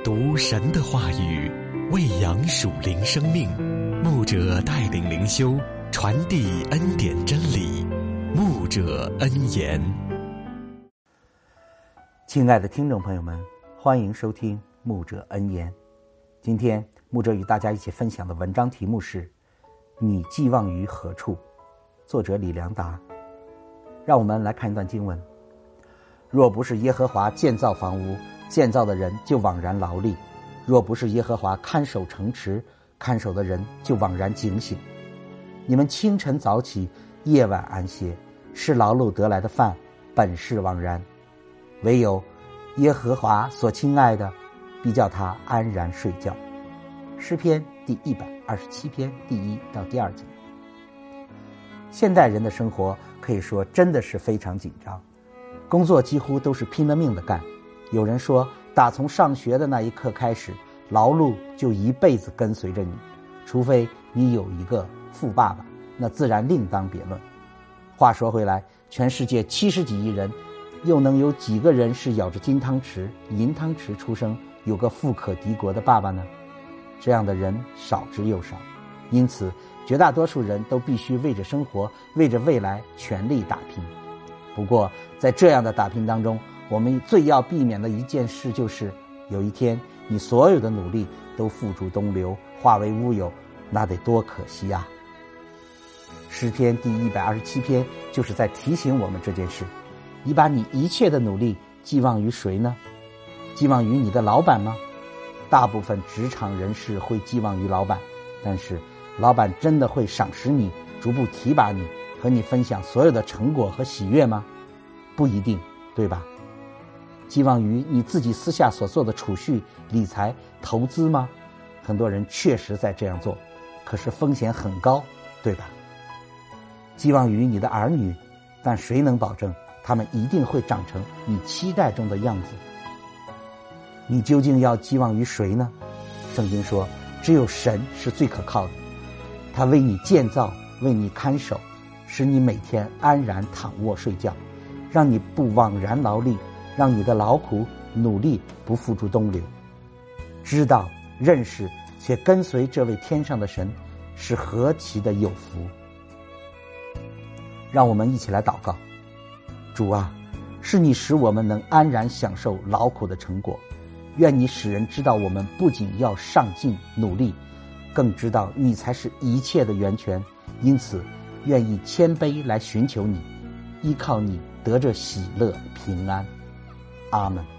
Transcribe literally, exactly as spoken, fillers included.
读神的话语，喂养属灵生命。牧者带领灵修，传递恩典真理。牧者恩言。 亲爱的听众朋友们，欢迎收听牧者恩言。今天牧者与大家一起分享的文章题目是你寄望于何处？作者李良达。让我们来看一段经文。若不是耶和华建造房屋，建造的人就枉然劳力；若不是耶和华看守城池，看守的人就枉然警醒。你们清晨早起，夜晚安歇，是劳碌得来的饭，本是枉然。唯有耶和华所亲爱的，必叫他安然睡觉。诗篇第一百二十七篇第一到第二节。现代人的生活可以说真的是非常紧张，工作几乎都是拼了命的干。有人说，打从上学的那一刻开始，劳碌就一辈子跟随着你，除非你有一个富爸爸，那自然另当别论。话说回来，全世界七十几亿人，又能有几个人是咬着金汤匙、银汤匙出生，有个富可敌国的爸爸呢？这样的人少之又少，因此绝大多数人都必须为着生活，为着未来全力打拼。不过在这样的打拼当中，我们最要避免的一件事就是，有一天你所有的努力都付诸东流，化为乌有，那得多可惜啊！诗篇第一百二十七篇就是在提醒我们这件事。你把你一切的努力寄望于谁呢？寄望于你的老板吗？大部分职场人士会寄望于老板，但是老板真的会赏识你，逐步提拔你，和你分享所有的成果和喜悦吗？不一定，对吧？寄望于你自己私下所做的储蓄、理财、投资吗？很多人确实在这样做，可是风险很高，对吧？寄望于你的儿女，但谁能保证他们一定会长成你期待中的样子？你究竟要寄望于谁呢？圣经说，只有神是最可靠的，他为你建造，为你看守，使你每天安然躺卧睡觉，让你不枉然劳力，让你的劳苦努力不付诸东流。知道、认识且跟随这位天上的神，是何其的有福！让我们一起来祷告。主啊，是你使我们能安然享受劳苦的成果，愿你使人知道我们不仅要上进努力，更知道你才是一切的源泉，因此愿意谦卑来寻求你，依靠你得着喜乐平安。阿们。